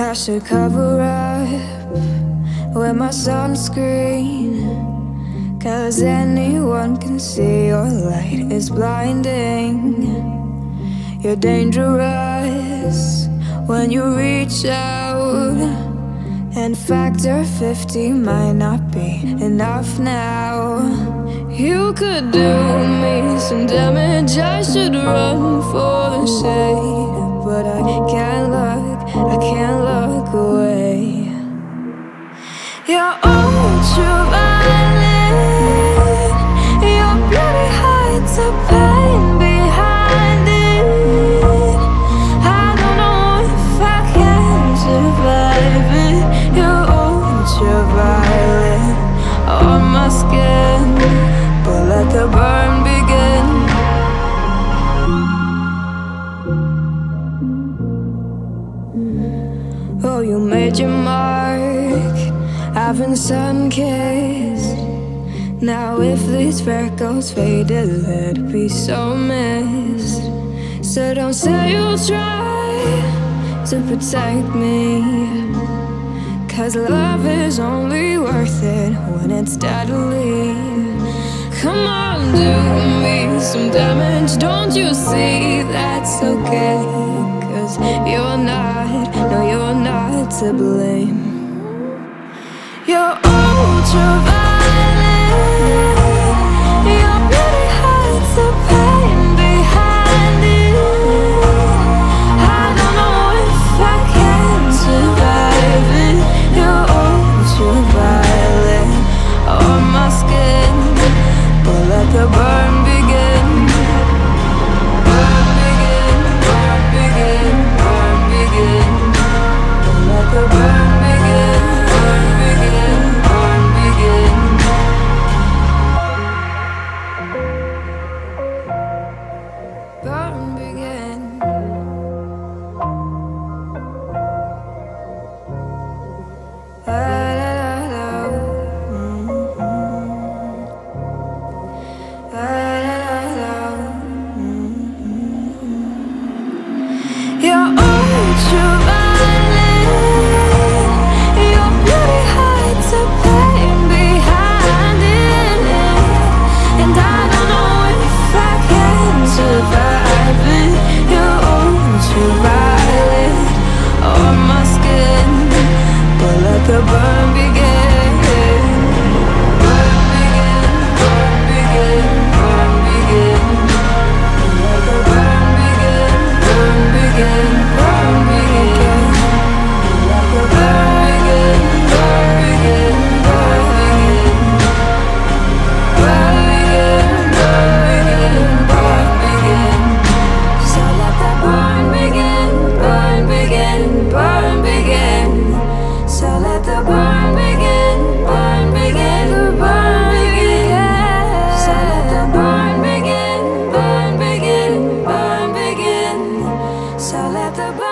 I should cover up with my sunscreen, 'cause anyone can see your light is blinding. You're dangerous when you reach out, and factor 50 might not be enough now. You could do me some damage, I should run for the shade, but I can't look away. You're ultraviolet, your beauty hides a pain behind it. I don't know if I can survive it. You're ultraviolet on my skin, but let the burn begin. Oh, you made your mark, I've been sun-kissed. Now if these freckles faded, let it be so missed. So don't say you'll try to protect me, 'cause love is only worth it when it's deadly. Come on, do me some damage, don't you see that's okay? 'Cause you're not to blame. You're ultraviolet, your beauty hides the pain behind it. I don't know if I can survive it. You're ultraviolet on my skin, but let the burn begin. Burn begin, burn begin, burn begin. Let the burn begin, burn begin, burn begin. Burn begin. La, la, la, la. La, la, la, la. You're ultraviolet, your beauty hides a pain behind it, and I don't know if I can survive it. You're ultraviolet on my skin, but let the burn begin. Burn begin, burn begin, burn begin. Let the burn begin, burn begin, burn begin. Let the burn begin, burn begin, burn begin. Burn begin, burn begin, burn begin. So let the burn begin, burn begin, burn begin. So let the burn begin, burn begin, burn begin. So let the burn begin, burn begin, burn begin. So let the burn